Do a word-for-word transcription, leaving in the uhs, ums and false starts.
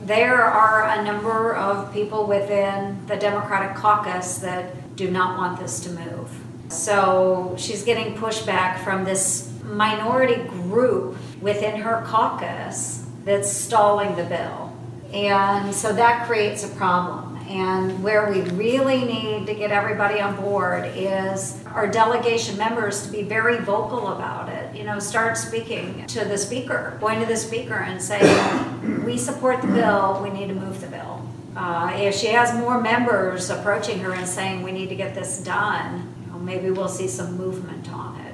there are a number of people within the Democratic caucus that do not want this to move. So she's getting pushback from this minority group within her caucus that's stalling the bill. And so that creates a problem. And where we really need to get everybody on board is our delegation members to be very vocal about it. You know, start speaking to the speaker, going to the speaker and saying, we support the bill, we need to move the bill. Uh, if she has more members approaching her and saying we need to get this done, you know, maybe we'll see some movement on it.